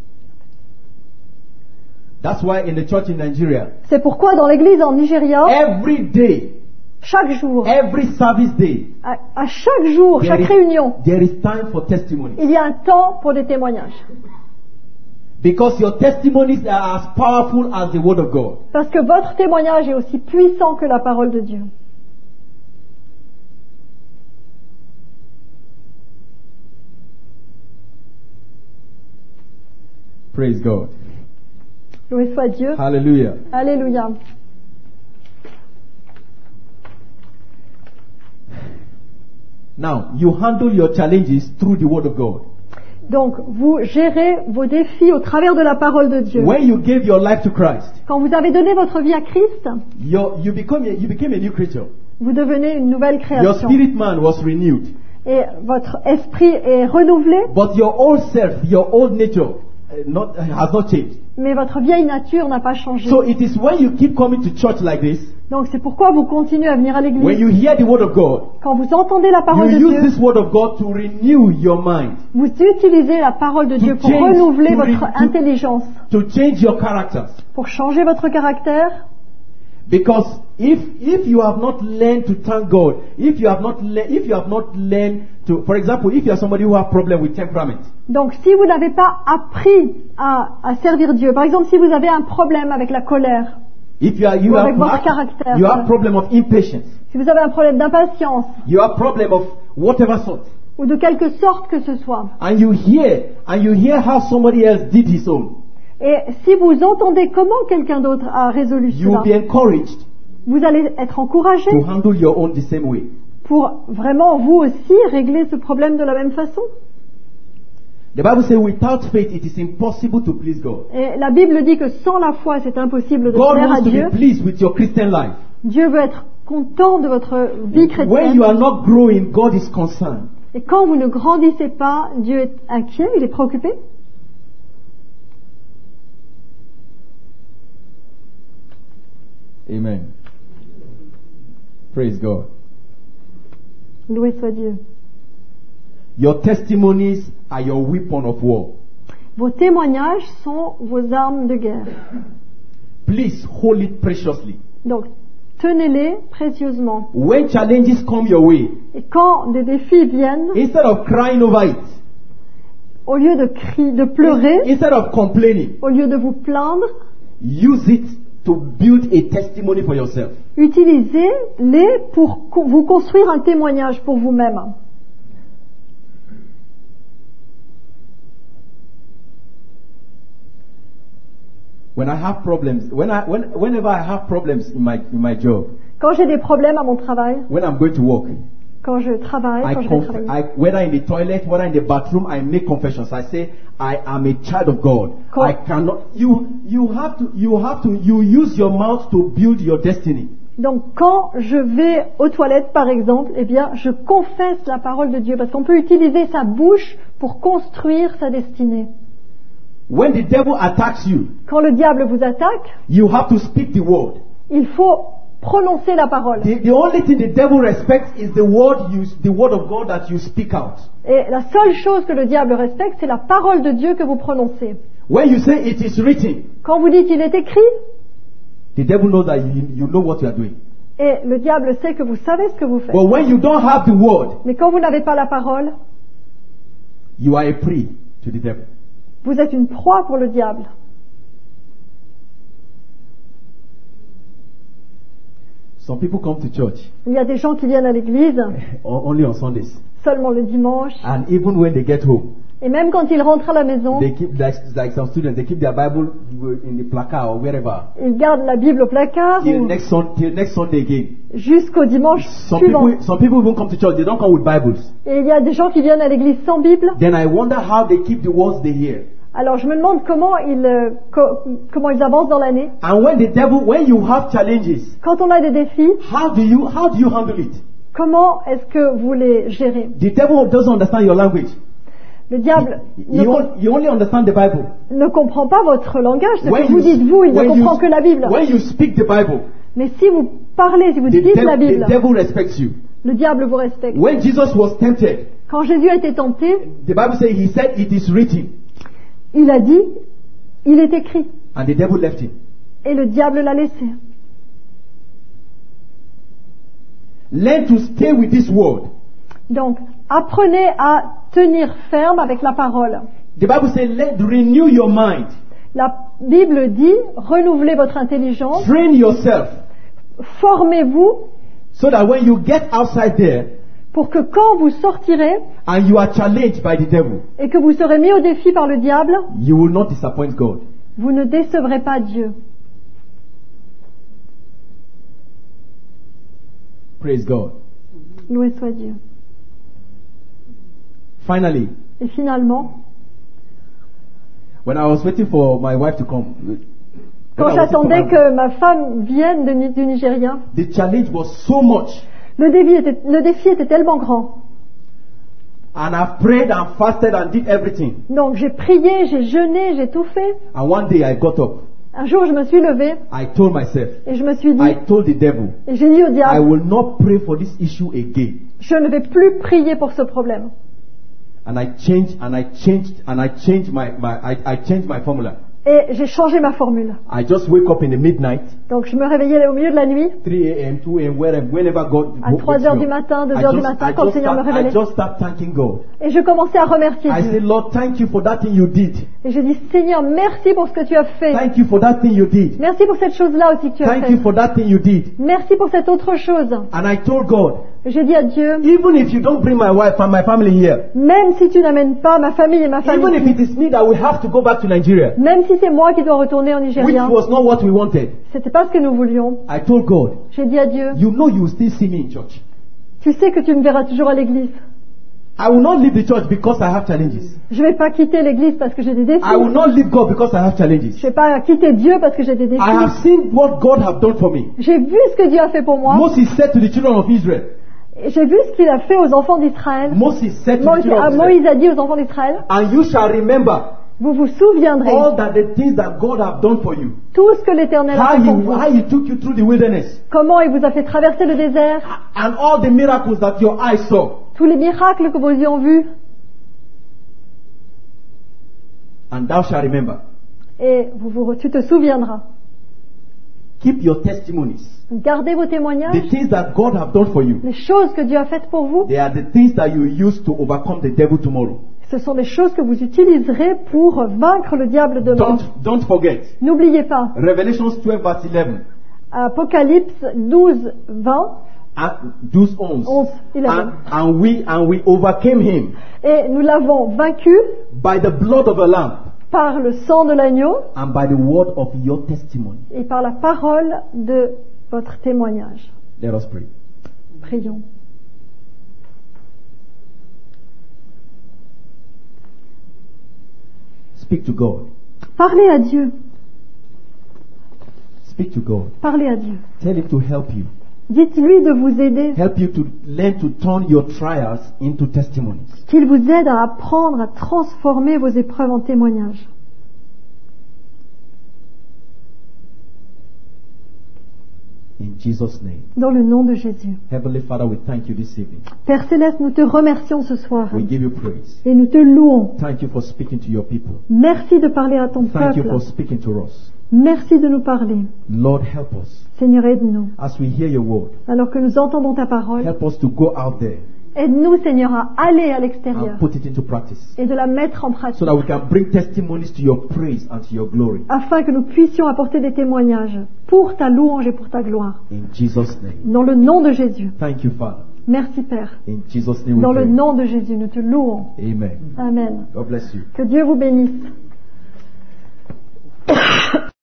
That's why in the church in Nigeria, C'est pourquoi dans l'église en Nigeria, every day, chaque jour, every service day, à chaque jour, chaque réunion, there is time for testimony. il y a un temps pour des témoignages. Because your testimonies are as powerful as the word of God. Parce que votre témoignage est aussi puissant que la parole de Dieu. Praise God. Loué soit Dieu. Hallelujah. Alléluia. Now, you handle your challenges through the word of God. Donc, vous gérez vos défis au travers de la parole de Dieu. When you gave your life to Christ, Quand vous avez donné votre vie à Christ, you became a new creature. vous devenez une nouvelle Your création. spirit man was renewed. Et votre esprit est renouvelé, But your old self, your old nature, has not changed. mais votre vieille nature n'a pas changé. So it is when you keep coming to church like this, Donc, c'est pourquoi vous continuez à venir à when l'église. you hear the word of God, Quand vous entendez la parole de you use Dieu, this word of God to renew your mind, vous utilisez la parole de Dieu pour change, renouveler to votre re- intelligence, to change your characters. pour changer votre caractère. Because if you have not learned to thank God, if you have not learned to, for example, if you are somebody who have problem with temperament, Donc, si vous n'avez pas appris à servir Dieu, par exemple, si vous avez un problème avec la colère, if you Ou avec votre caractère. you have problem of impatience, si vous avez un problème d'impatience, you have problem of whatever sort, ou de quelque sorte que ce soit. and you hear how somebody else did his own, Et si vous entendez comment quelqu'un d'autre a résolu you will cela, be encouraged vous allez être encouragé to handle your own the same way. pour vraiment vous aussi régler ce problème de la même façon. The Bible says without faith it is impossible to please God. Et la Bible dit que sans la foi, c'est impossible de God plaire à wants to Dieu. be pleased with your Christian life. Dieu veut être content de votre vie When chrétienne. you are not growing, God is concerned. Et quand vous ne grandissez pas, Dieu est inquiet, il est préoccupé. Amen. Praise God. Loué soit Dieu. Your testimonies are your weapon of war. Vos témoignages sont vos armes de guerre. Please hold it preciously. Donc, tenez-les précieusement. When challenges come your way, Et quand des défis viennent, instead of crying over it, au lieu de crier, de pleurer, instead of complaining, au lieu de vous plaindre, use it to build a testimony for yourself. utilisez-les pour vous construire un témoignage pour vous-même. When I have problems, whenever I have problems in my job, Quand j'ai des problèmes à mon travail, when I'm going to work, quand je travaille, quand je vais travailler, whether in the toilet, whether in the bathroom, I make confessions. I say, I am a child of God. Quand- I cannot. You use your mouth to build your destiny. Donc quand je vais aux toilettes par exemple, eh bien je confesse la parole de Dieu parce qu'on peut utiliser sa bouche pour construire sa destinée. When the devil attacks you, Quand le diable vous attaque, you have to speak the word. il faut prononcer la parole. The only thing the devil respects is the word of God that you speak out. Et la seule chose que le diable respecte, c'est la parole de Dieu que vous prononcez. When you say it is written, Quand vous dites il est écrit, the devil knows that you know what you are doing. et le diable sait que vous savez ce que vous faites. But when you don't have the word, Mais quand vous n'avez pas la parole, you are a prey to the devil. vous êtes une proie pour le diable. Some people come to church Il y a des gens qui viennent à l'église only on Sundays, seulement le dimanche, and even when they get home, et même quand ils rentrent à la maison, they keep like some students. They keep their Bible in the placard or wherever ils gardent la Bible au placard till ou next Sunday again. jusqu'au dimanche suivant. Some people even come to church. They don't come with Bibles. Et il y a des gens qui viennent à l'église sans Bible. Then I wonder how they keep the words they hear. Alors je me demande comment ils avancent dans l'année. And when you have challenges, Quand on a des défis, how do you handle it? comment est-ce que vous les gérez? The devil doesn't understand your language. Le diable You only understand the Bible. ne comprend pas votre langage, ce When que vous you- dites vous, il ne when comprend you- que la Bible. When you speak the Bible, Mais si vous parlez, si vous the dites la Bible, devil respects you. le diable vous respecte. When Jesus was tempted, Quand Jésus a été tenté, the Bible says he said it is written, il a dit, il est écrit, and the devil left him. et le diable l'a laissé. Learn to stay with this word. Donc, apprenez à tenir ferme avec la parole. The Bible says renew your mind, La Bible dit, renouvelez votre intelligence, train yourself, formez-vous so that when you get outside there pour que quand vous sortirez and you are challenged by the devil, et que vous serez mis au défi par le diable, you will not disappoint God. vous ne décevrez pas Dieu. Praise God. Loué soit Dieu. Finally, Et finalement, when I was waiting for my wife to come, quand when I was waiting j'attendais for que ma femme vienne du Nigeria, the challenge was so much, le défi était tellement grand. and I've prayed and fasted and did everything. Donc j'ai prié, j'ai jeûné, j'ai tout fait. And one day I got up. Un jour, je me suis levée I told myself, et je me suis dit, I told the devil, et j'ai dit au I diable, will not pray for this issue again. je ne vais plus prier pour ce problème. And I changed my formula. Et j'ai changé ma formule. I just wake up in the midnight, Donc je me réveillais au milieu de la nuit, 3 a.m., 2 a.m., whenever God à 3 heures du matin, 2 heures du matin, quand le Seigneur me I révélait. just start thanking God. Et je commençais à remercier I said, Dieu. Lord, thank you for that thing you did. Et je dis, Seigneur, merci pour ce que tu as fait. Thank you for that thing you did. Merci pour cette chose-là aussi que tu as Thank you fait. for that thing you did. Merci pour cette autre chose. And I told God, J'ai dit à Dieu, even if you don't bring my wife and my family here, même si tu n'amènes pas ma famille et ma even if famille, it is me that will have to go back to Nigeria, même si c'est moi qui dois retourner en which Nigeria, was not what we wanted, c'était pas ce que nous voulions. I told God, J'ai dit à Dieu, you know you will still see me in church. tu sais que tu me verras toujours à l'église. I will not leave the church because I have challenges. Je vais pas quitter l'église parce que j'ai des défis. I will not leave God because I have challenges. Je vais pas quitter Dieu parce que j'ai des défis. I have seen what God have done for me. J'ai vu ce que Dieu a fait pour moi. Moses said to the children of Israel, J'ai vu ce qu'il a fait aux enfants d'Israël. Moses said to the children of Israel, Moïse a dit aux enfants d'Israël, and you shall remember vous vous souviendrez all that the things that God have done for you. tout ce que l'Éternel a fait pour vous. How he took you through the wilderness, Comment il vous a fait traverser le désert, and all the miracles that your eyes saw. tous les miracles que vos yeux ont vus. And thou shalt remember. Et tu te souviendras. Keep your testimonies. Gardez vos The témoignages. things that God have done for you, Les choses que Dieu a faites pour vous, they are the things that you use to overcome the devil tomorrow. ce sont des choses que vous utiliserez pour vaincre le diable demain. Don't forget. N'oubliez pas, Revelations 12 verse 11. Apocalypse 12, 20, 12, 11. 11. And we overcame him Et nous l'avons vaincu by the blood of a lamb par le sang de l'agneau and by the word of your testimony. et par la parole de votre témoignage. Let us pray. Prions. Speak to God. Parlez à Dieu. Speak to God. Parlez à Dieu. Tell him to help you. Dites-lui de vous aider, Help you to learn to turn your trials into testimonies. qu'il vous aide à apprendre à transformer vos épreuves en témoignages. In Jesus' name. Dans le nom de Jésus. Heavenly Father, we thank you this evening. Père Céleste, nous te remercions ce soir We give you praise. et nous te louons. Thank you for speaking to your people. Merci de parler à ton Thank you peuple. for speaking to us. Merci de nous parler. Lord, help us. Seigneur, aide-nous. As we hear your word, Alors que nous entendons ta parole, help us to go out there aide-nous, Seigneur, à aller à l'extérieur and put it into practice et de la mettre en so pratique, that we can bring testimonies to your praise and to your glory. afin que nous puissions apporter des témoignages pour ta louange et pour ta gloire. In Jesus' name. Dans le nom de Jésus. Thank you, Father. Merci, Père. In Jesus' name we Dans le pray. nom de Jésus, nous te louons. Amen. Amen. God bless you. Que Dieu vous bénisse.